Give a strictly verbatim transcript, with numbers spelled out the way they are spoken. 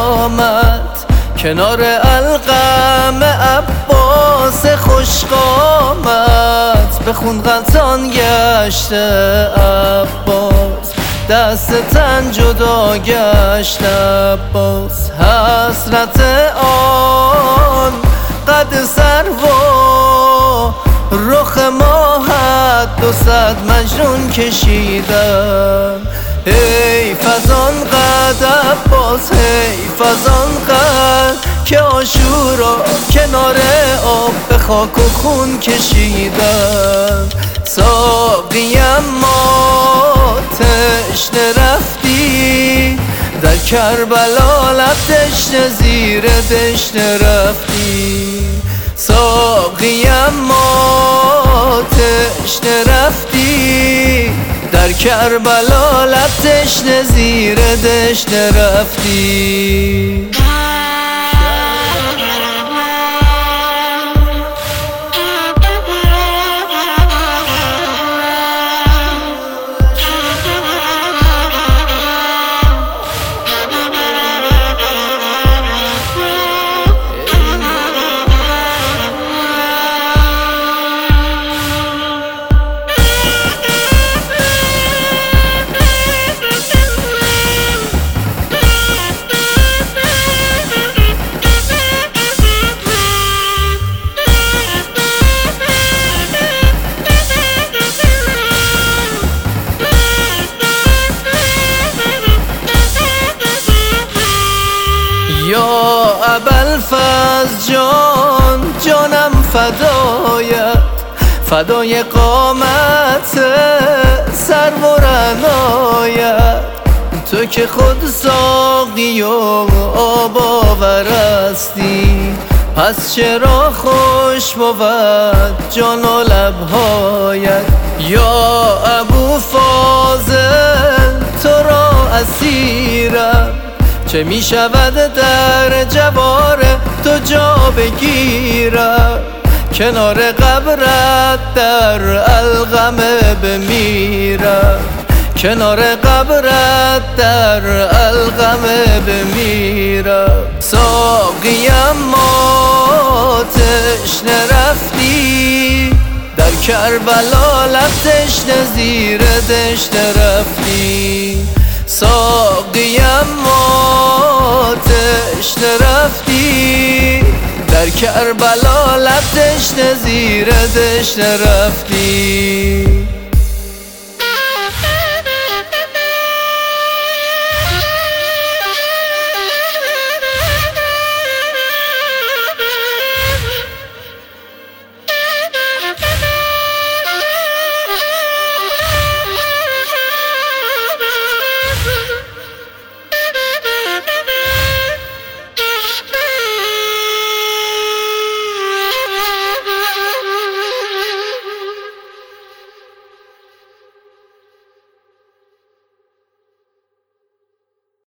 آمد کنار القم عباس خوش قامت، به خون غلطان گشته عباس، دست تن جدا گشت عباس. حسرت آن قد سروا رخ ماهت دو صد مجنون کشیدم. حیف از آن قد عباس، حیف از آن قد که عاشورا کنار آب به خاک و خون کشیدم. ساقیم ما تشنه رفتی در کربلا، لب تشنه زیر دشنه رفتی. ساقیم ما تشنه رفتی در کربلا، لب تشنه زیر دشنه رفتی. یا ابوالفضل جان جانم فدایت، فدای قامت سرو و رعنایت. تو که خود ساقی و آب آورستی، پس چرا خوش بود جان و لبهایت. یا ابوالفضل تو را اسیرم، چه می شود در جوار تو جا بگیرم. کنار قبرت در القم بمیرم، کنار قبرت در القم بمیرم. ساقیم ما تشنه رفتی در کربلا، لب تشنه زیر دشنه رفتی. ساقیم ما تشنه رفتی در کربلا، لب تشنه زیر دشنه رفتی.